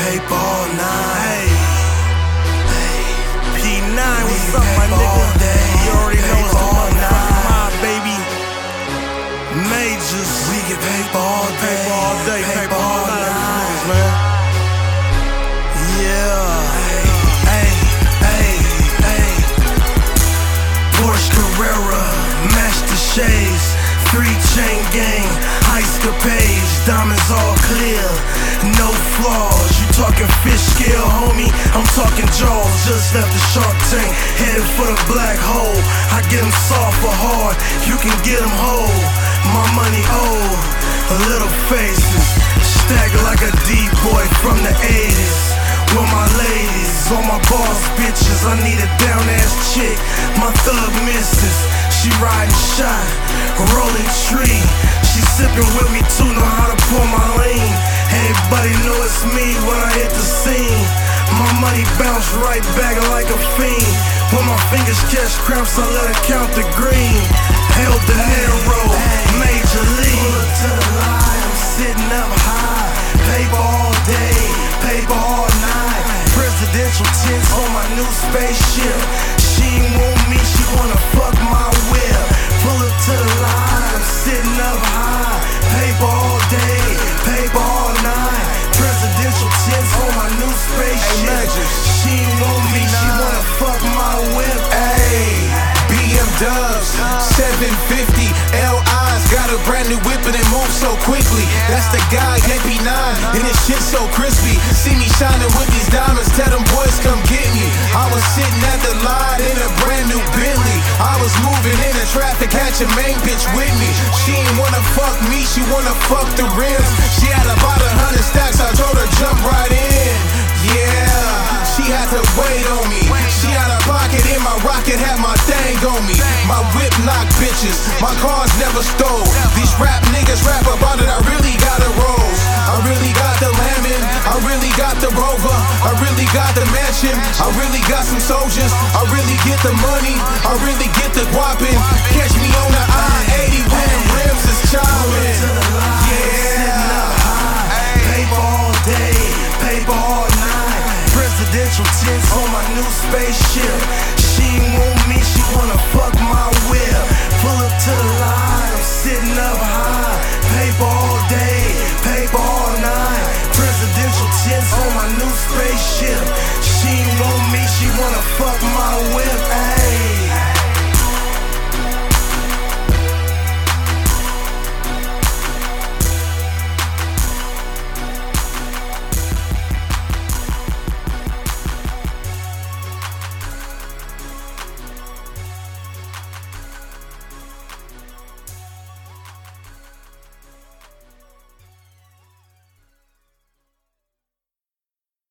paper all night. P9, what's up, my nigga? You already know it's the motherfucking mob, baby. Majors. We get paper all day. Paper all day, paper all night, night. man. Yeah. Porsche Carrera, match the shades, 3-chain gang, escapades, diamonds all clear, no flaws. You talking fish scale, homie? I'm talking jaws. Just left the Shark Tank, headed for the black hole. I get them soft or hard, you can get them whole. My money old, little faces, stacked like a D-boy from the 80s. With my ladies, all my boss bitches, I need a down-ass chick. My thug missus, she riding shot, rolling tree. She sipping with me too, know how to pour my lean. Everybody know it's me when I hit the scene. My money bounce right back like a fiend. When my fingers catch cramps, I let her count the green. Held the arrow, Major League. Pull up to the line, I'm sitting up high. Paper all day, paper all night. Presidential tints on my new spaceship. She ain't want me, she wanna fuck my whip. Pull up to the line, I'm sitting up high. Paper all day, paper all night. Presidential tints on my new spaceship. She ain't want me, she wanna fuck my whip. Ayy, BM Dubs, 750 LIs, got a brand new whip and it moves so quickly. That's the guy, AP9, and this shit so crispy. See me shining with these diamonds, tell them boys come get me. I was sitting at the line in a brand new Bentley. I was moving in the traffic, had your main bitch with me. She ain't wanna fuck me, she wanna fuck the rims. She had about 100 stacks, I told her jump right in. Yeah, she had to wait on me. She had a pocket in my rocket, had my thing on me. My whip knock bitches, my cars never stole. These rap niggas rap about it, I really got a rose. I really got the Lemon, I really got the Rover, I really got the mansion, I really got some soldiers, I really get the money, I really get the guapin'. Catch me on the I-80.